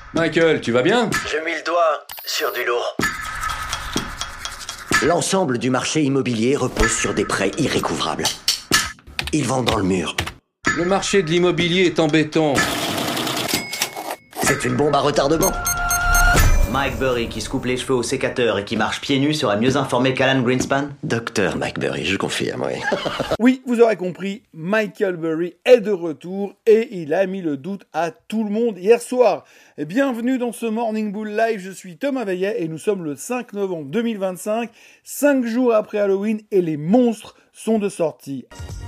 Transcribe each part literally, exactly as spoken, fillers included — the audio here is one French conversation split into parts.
Michael, tu vas bien? J'ai mis le doigt sur du lourd. L'ensemble du marché immobilier repose sur des prêts irrécouvrables. Ils vont dans le mur. Le marché de l'immobilier est en béton. C'est une bombe à retardement. Mike Burry qui se coupe les cheveux au sécateur et qui marche pieds nus serait mieux informé qu'Alan Greenspan? Docteur Mike Burry, je confirme, oui. Oui, vous aurez compris, Michael Burry est de retour et il a mis le doute à tout le monde hier soir. Bienvenue dans ce Morning Bull Live, je suis Thomas Veillet et nous sommes le cinq novembre deux mille vingt-cinq, cinq jours après Halloween et les monstres sont de sortie.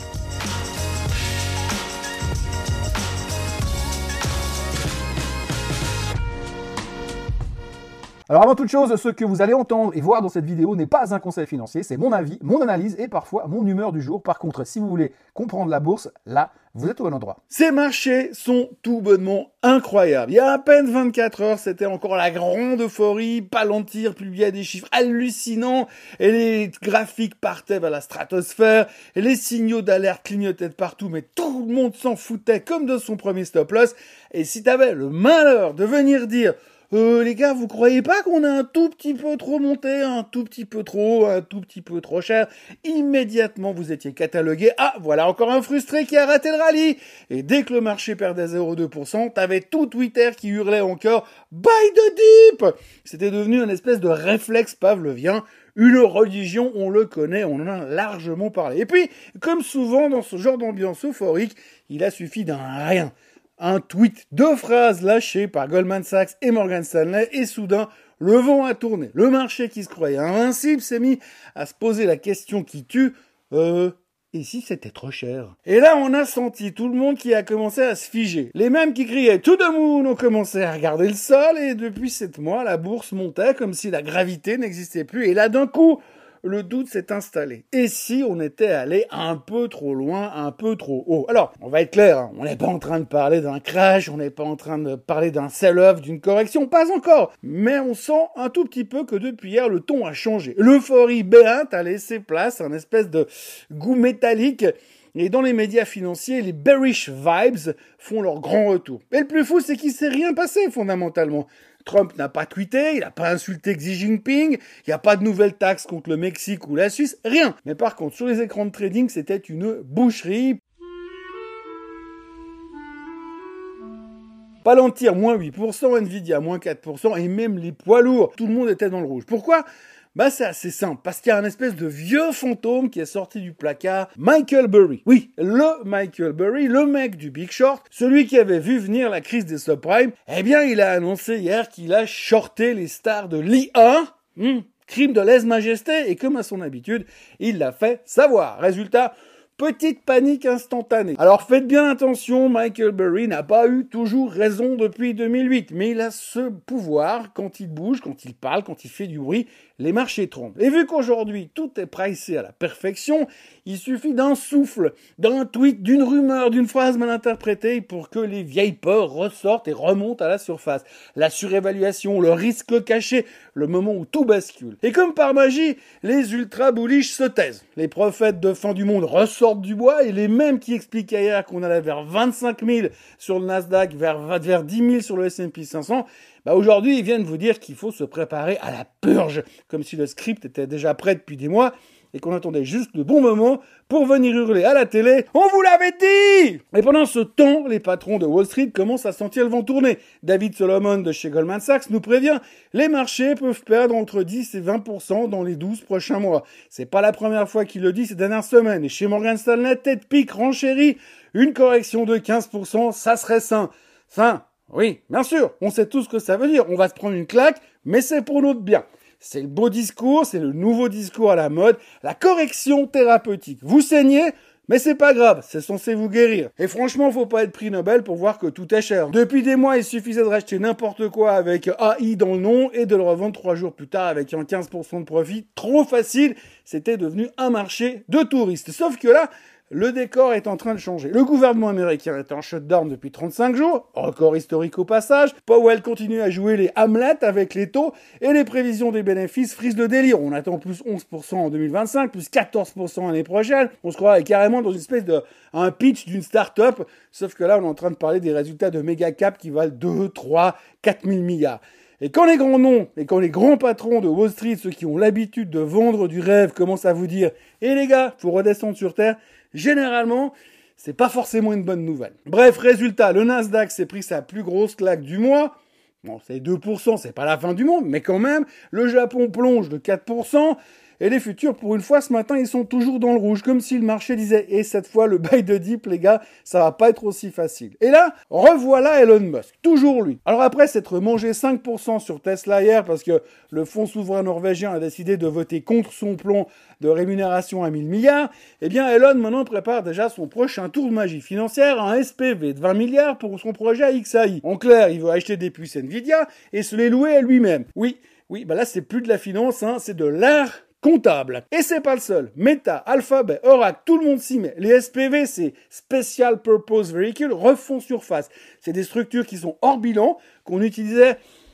Alors avant toute chose, ce que vous allez entendre et voir dans cette vidéo n'est pas un conseil financier, c'est mon avis, mon analyse et parfois mon humeur du jour. Par contre, si vous voulez comprendre la bourse, là, vous êtes au bon endroit. Ces marchés sont tout bonnement incroyables. Il y a à peine vingt-quatre heures, c'était encore la grande euphorie. Palantir publiait des chiffres hallucinants et les graphiques partaient vers la stratosphère et les signaux d'alerte clignotaient de partout, mais tout le monde s'en foutait comme de son premier stop loss. Et si t'avais le malheur de venir dire Euh, les gars, vous croyez pas qu'on a un tout petit peu trop monté, un tout petit peu trop, un tout petit peu trop cher? Immédiatement, vous étiez catalogué. Ah, voilà encore un frustré qui a raté le rallye. Et dès que le marché perdait zéro virgule deux pour cent, t'avais tout Twitter qui hurlait encore Buy the dip! C'était devenu une espèce de réflexe pavlovien. Une religion, on le connaît, on en a largement parlé. Et puis, comme souvent dans ce genre d'ambiance euphorique, il a suffi d'un rien. Un tweet, deux phrases lâchées par Goldman Sachs et Morgan Stanley, et soudain, le vent a tourné. Le marché qui se croyait invincible s'est mis à se poser la question qui tue, euh, et si c'était trop cher? Et là, on a senti tout le monde qui a commencé à se figer. Les mêmes qui criaient to the moon ont commencé à regarder le sol, et depuis sept mois, la bourse montait comme si la gravité n'existait plus, et là, d'un coup, le doute s'est installé. Et si on était allé un peu trop loin, un peu trop haut? Alors, on va être clair, hein, on n'est pas en train de parler d'un crash, on n'est pas en train de parler d'un sell-off, d'une correction, pas encore. Mais on sent un tout petit peu que depuis hier, le ton a changé. L'euphorie béante a laissé place à une espèce de goût métallique. Et dans les médias financiers, les bearish vibes font leur grand retour. Et le plus fou, c'est qu'il s'est rien passé, fondamentalement. Trump n'a pas tweeté, il n'a pas insulté Xi Jinping, il n'y a pas de nouvelles taxes contre le Mexique ou la Suisse, rien. Mais par contre, sur les écrans de trading, c'était une boucherie. Palantir, moins huit pour cent, Nvidia, moins quatre pour cent, et même les poids lourds, tout le monde était dans le rouge. Pourquoi ? Bah c'est assez simple, parce qu'il y a un espèce de vieux fantôme qui est sorti du placard, Michael Burry. Oui, le Michael Burry, le mec du Big Short, celui qui avait vu venir la crise des subprimes, eh bien il a annoncé hier qu'il a shorté les stars de l'I A, hmm, crime de lèse-majesté, et comme à son habitude, il l'a fait savoir. Résultat, petite panique instantanée. Alors faites bien attention, Michael Burry n'a pas eu toujours raison depuis deux mille huit, mais il a ce pouvoir, quand il bouge, quand il parle, quand il fait du bruit, les marchés tremblent. Et vu qu'aujourd'hui tout est pricé à la perfection, il suffit d'un souffle, d'un tweet, d'une rumeur, d'une phrase mal interprétée pour que les vieilles peurs ressortent et remontent à la surface. La surévaluation, le risque caché, le moment où tout bascule. Et comme par magie, les ultra bullish se taisent. Les prophètes de fin du monde ressortent du bois et les mêmes qui expliquaient hier qu'on allait vers vingt-cinq mille sur le Nasdaq, vers, vers dix mille sur le S and P cinq cents, bah aujourd'hui ils viennent vous dire qu'il faut se préparer à la purge, comme si le script était déjà prêt depuis des mois et qu'on attendait juste le bon moment pour venir hurler à la télé « On vous l'avait dit !» Et pendant ce temps, les patrons de Wall Street commencent à sentir le vent tourner. David Solomon de chez Goldman Sachs nous prévient « Les marchés peuvent perdre entre dix et vingt pour cent dans les douze prochains mois. » C'est pas la première fois qu'il le dit ces dernières semaines. Et chez Morgan Stanley, tête pique, renchérit, une correction de quinze pour cent, ça serait sain. Sain, oui, bien sûr, on sait tout ce que ça veut dire. On va se prendre une claque, mais c'est pour notre bien. C'est le beau discours, c'est le nouveau discours à la mode, la correction thérapeutique. Vous saignez, mais c'est pas grave, c'est censé vous guérir. Et franchement, faut pas être prix Nobel pour voir que tout est cher. Depuis des mois, il suffisait de racheter n'importe quoi avec A I dans le nom et de le revendre trois jours plus tard avec un quinze pour cent de profit. Trop facile, c'était devenu un marché de touristes. Sauf que là, le décor est en train de changer. Le gouvernement américain est en shutdown depuis trente-cinq jours, record historique au passage. Powell continue à jouer les Hamlet avec les taux et les prévisions des bénéfices frisent le délire. On attend plus onze pour cent en deux mille vingt-cinq, plus quatorze pour cent l'année prochaine. On se croirait carrément dans une espèce de un pitch d'une start-up, sauf que là on est en train de parler des résultats de méga cap qui valent deux, trois, quatre mille milliards. Et quand les grands noms, et quand les grands patrons de Wall Street, ceux qui ont l'habitude de vendre du rêve, commencent à vous dire « Eh les gars, faut redescendre sur terre », généralement, c'est pas forcément une bonne nouvelle. Bref, résultat, le Nasdaq s'est pris sa plus grosse claque du mois. Bon, c'est deux pour cent, c'est pas la fin du monde, mais quand même, le Japon plonge de quatre pour cent. Et les futurs, pour une fois, ce matin, ils sont toujours dans le rouge, comme si le marché disait « Et cette fois, le buy de dip, les gars, ça va pas être aussi facile. » Et là, revoilà Elon Musk, toujours lui. Alors après s'être mangé cinq pour cent sur Tesla hier, parce que le fonds souverain norvégien a décidé de voter contre son plan de rémunération à mille milliards, eh bien Elon maintenant prépare déjà son prochain tour de magie financière, un S P V de vingt milliards pour son projet à X A I. En clair, il veut acheter des puces Nvidia et se les louer à lui-même. Oui, oui, bah là c'est plus de la finance, hein, c'est de l'art comptable. Et c'est pas le seul. Meta, Alphabet, Oracle, tout le monde s'y met. Les S P V, c'est Special Purpose Vehicle, refont surface. C'est des structures qui sont hors bilan, qu'on utilisait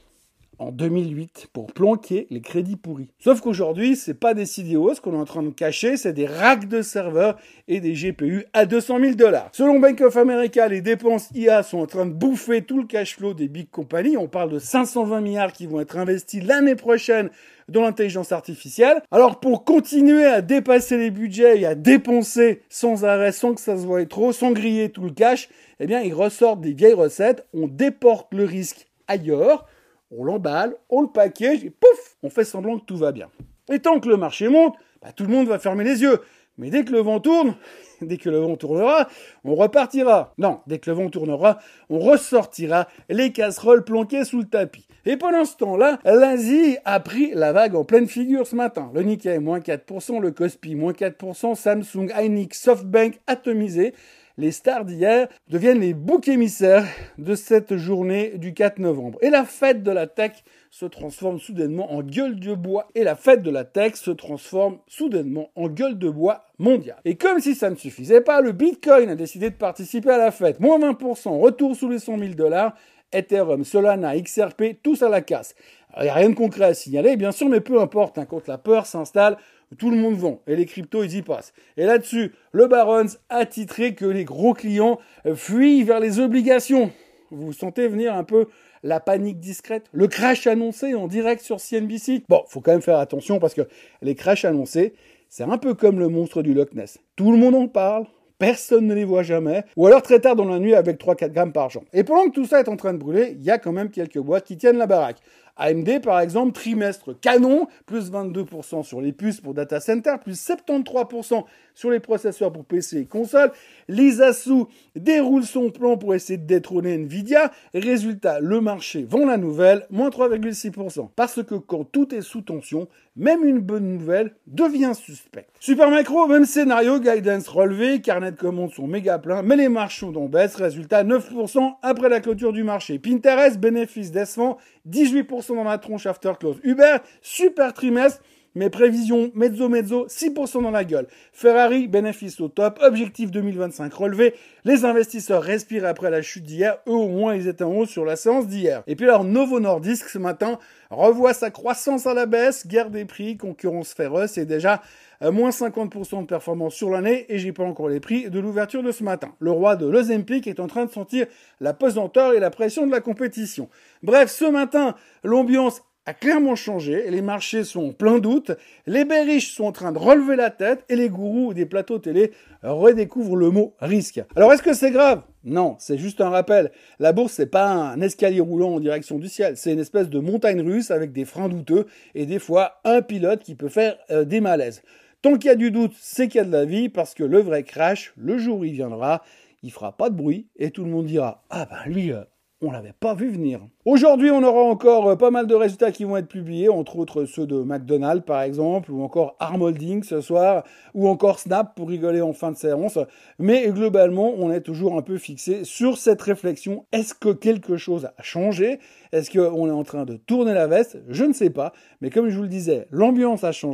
en deux mille huit pour planquer les crédits pourris. Sauf qu'aujourd'hui, c'est pas des C D O, ce qu'on est en train de cacher, c'est des racks de serveurs et des G P U à deux cent mille dollars. Selon Bank of America, les dépenses I A sont en train de bouffer tout le cash flow des big companies. On parle de cinq cent vingt milliards qui vont être investis l'année prochaine dans l'intelligence artificielle. Alors pour continuer à dépasser les budgets et à dépenser sans arrêt, sans que ça se voie trop, sans griller tout le cash, eh bien ils ressortent des vieilles recettes, on déporte le risque ailleurs, on l'emballe, on le package et pouf, on fait semblant que tout va bien. Et tant que le marché monte, bah, tout le monde va fermer les yeux. Mais dès que le vent tourne, dès que le vent tournera, on repartira. Non, dès que le vent tournera, on ressortira les casseroles planquées sous le tapis. Et pendant ce temps-là, l'Asie a pris la vague en pleine figure ce matin. Le Nikkei, moins quatre pour cent, le Kospi, moins quatre pour cent, Samsung, Hynix, SoftBank, atomisé. Les stars d'hier deviennent les boucs émissaires de cette journée du quatre novembre. Et la fête de la tech se transforme soudainement en gueule de bois. Et la fête de la tech se transforme soudainement en gueule de bois mondiale. Et comme si ça ne suffisait pas, le Bitcoin a décidé de participer à la fête. Moins vingt pour cent, retour sous les cent mille dollars. Ethereum, Solana, X R P, tous à la casse. Il n'y a rien de concret à signaler, bien sûr, mais peu importe. Hein, quand la peur s'installe, tout le monde vend. Et les cryptos, ils y passent. Et là-dessus, le Barron's a titré que les gros clients fuient vers les obligations. Vous sentez venir un peu la panique discrète, le crash annoncé en direct sur C N B C. Bon, faut quand même faire attention parce que les crashs annoncés, c'est un peu comme le monstre du Loch Ness. Tout le monde en parle. Personne ne les voit jamais, ou alors très tard dans la nuit avec trois à quatre grammes par jour. Et pendant que tout ça est en train de brûler, il y a quand même quelques boîtes qui tiennent la baraque. A M D, par exemple, trimestre canon, plus vingt-deux pour cent sur les puces pour data center, plus soixante-treize pour cent sur les processeurs pour P C et consoles. L'Isasu déroule son plan pour essayer de détrôner Nvidia. Résultat, le marché vend la nouvelle, moins trois virgule six pour cent. Parce que quand tout est sous tension, même une bonne nouvelle devient suspecte. Supermicro, même scénario, guidance relevé, carnet de commandes sont méga pleins, mais les marchés sont en baisse. Résultat, neuf pour cent après la clôture du marché. Pinterest, bénéfice décevant, dix-huit pour cent dans la tronche after close. Uber, super trimestre, mais prévisions mezzo mezzo, six pour cent dans la gueule. Ferrari, bénéfice au top, objectif deux mille vingt-cinq relevé. Les investisseurs respirent après la chute d'hier. Eux au moins, ils étaient en haut sur la séance d'hier. Et puis alors, Novo Nordisk, ce matin, revoit sa croissance à la baisse. Guerre des prix, concurrence féroce, c'est déjà euh, moins cinquante pour cent de performance sur l'année. Et j'ai pas encore les prix de l'ouverture de ce matin. Le roi de l'Ozempic est en train de sentir la pesanteur et la pression de la compétition. Bref, ce matin, l'ambiance a clairement changé, et les marchés sont en plein doute, les bearish sont en train de relever la tête, et les gourous des plateaux télé redécouvrent le mot risque. Alors est-ce que c'est grave ? Non, c'est juste un rappel. La bourse, c'est pas un escalier roulant en direction du ciel, c'est une espèce de montagne russe avec des freins douteux, et des fois un pilote qui peut faire euh, des malaises. Tant qu'il y a du doute, c'est qu'il y a de la vie, parce que le vrai crash, le jour où il viendra, il fera pas de bruit, et tout le monde dira « Ah ben lui... Euh, on l'avait pas vu venir. » Aujourd'hui, on aura encore pas mal de résultats qui vont être publiés, entre autres ceux de McDonald's par exemple, ou encore Arm Holding ce soir, ou encore Snap pour rigoler en fin de séance. Mais globalement, on est toujours un peu fixé sur cette réflexion. Est-ce que quelque chose a changé ? Est-ce qu'on est en train de tourner la veste ? Je ne sais pas. Mais comme je vous le disais, l'ambiance a changé.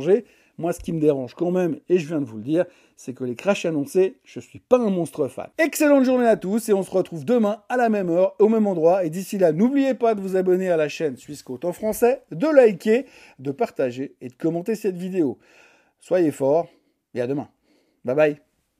Moi, ce qui me dérange quand même, et je viens de vous le dire, c'est que les crashs annoncés, je suis pas un monstre fan. Excellente journée à tous et on se retrouve demain à la même heure, au même endroit. Et d'ici là, n'oubliez pas de vous abonner à la chaîne Swissquote en français, de liker, de partager et de commenter cette vidéo. Soyez forts et à demain. Bye bye.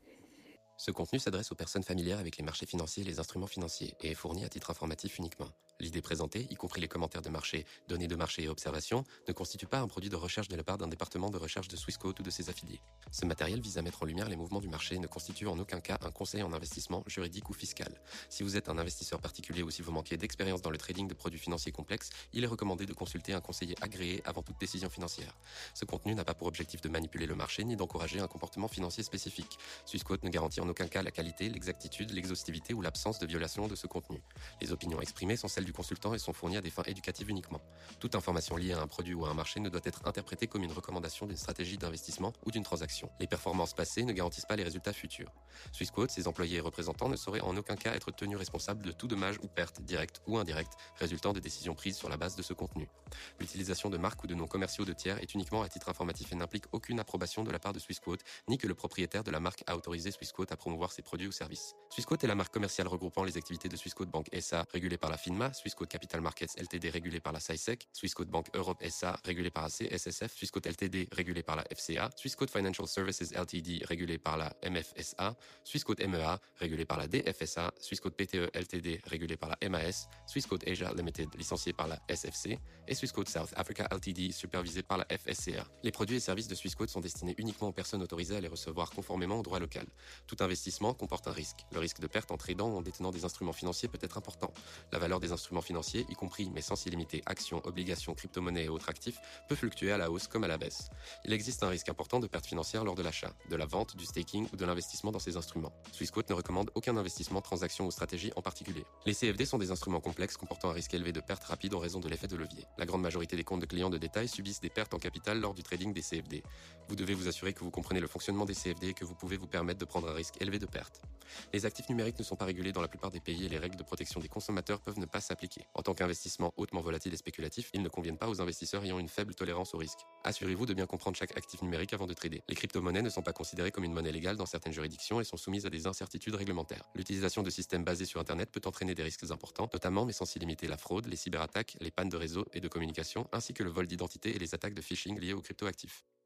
Ce contenu s'adresse aux personnes familières avec les marchés financiers et les instruments financiers et est fourni à titre informatif uniquement. L'idée présentée, y compris les commentaires de marché, données de marché et observations, ne constitue pas un produit de recherche de la part d'un département de recherche de Swissquote ou de ses affiliés. Ce matériel vise à mettre en lumière les mouvements du marché et ne constitue en aucun cas un conseil en investissement juridique ou fiscal. Si vous êtes un investisseur particulier ou si vous manquez d'expérience dans le trading de produits financiers complexes, il est recommandé de consulter un conseiller agréé avant toute décision financière. Ce contenu n'a pas pour objectif de manipuler le marché ni d'encourager un comportement financier spécifique. Swissquote ne garantit en aucun cas la qualité, l'exactitude, l'exhaustivité ou l'absence de violation de ce contenu. Les opinions exprimées sont celles du consultant et sont fournies à des fins éducatives uniquement. Toute information liée à un produit ou à un marché ne doit être interprétée comme une recommandation d'une stratégie d'investissement ou d'une transaction. Les performances passées ne garantissent pas les résultats futurs. Swissquote, ses employés et représentants ne sauraient en aucun cas être tenus responsables de tout dommage ou perte, directe ou indirecte, résultant des décisions prises sur la base de ce contenu. L'utilisation de marques ou de noms commerciaux de tiers est uniquement à titre informatif et n'implique aucune approbation de la part de Swissquote, ni que le propriétaire de la marque a autorisé Swissquote à promouvoir ses produits ou services. Swissquote est la marque commerciale regroupant les activités de Swissquote Bank S A, régulée par la FINMA, Swissquote Capital Markets Ltd, régulée par la S I S E C, Swissquote Bank Europe S A, régulée par la C S S F, Swissquote Ltd, régulée par la F C A, Swissquote Financial Services Ltd, régulée par la M F S A, Swissquote M E A, régulée par la D F S A, Swissquote P T E Ltd, régulée par la M A S, Swissquote Asia Limited, licenciée par la S F C, et Swissquote South Africa Ltd, supervisée par la F S C A. Les produits et services de Swissquote sont destinés uniquement aux personnes autorisées à les recevoir conformément au droit local. Tout investissement comporte un risque. Le risque de perte en tradant ou en détenant des instruments financiers peut être important. La valeur des instruments financiers, y compris mais sans s'y limiter actions, obligations, crypto-monnaies et autres actifs, peut fluctuer à la hausse comme à la baisse. Il existe un risque important de perte financière lors de l'achat, de la vente, du staking ou de l'investissement dans ces instruments. Swissquote ne recommande aucun investissement, transaction ou stratégie en particulier. Les C F D sont des instruments complexes comportant un risque élevé de perte rapide en raison de l'effet de levier. La grande majorité des comptes de clients de détail subissent des pertes en capital lors du trading des C F D. Vous devez vous assurer que vous comprenez le fonctionnement des C F D et que vous pouvez vous permettre de prendre un risque élevé de perte. Les actifs numériques ne sont pas régulés dans la plupart des pays et les règles de protection des consommateurs peuvent ne pas s'appliquer. En tant qu'investissement hautement volatile et spéculatif, ils ne conviennent pas aux investisseurs ayant une faible tolérance au risque. Assurez-vous de bien comprendre chaque actif numérique avant de trader. Les crypto-monnaies ne sont pas considérées comme une monnaie légale dans certaines juridictions et sont soumises à des incertitudes réglementaires. L'utilisation de systèmes basés sur Internet peut entraîner des risques importants, notamment mais sans s'y limiter la fraude, les cyberattaques, les pannes de réseau et de communication, ainsi que le vol d'identité et les attaques de phishing liées aux cryptoactifs.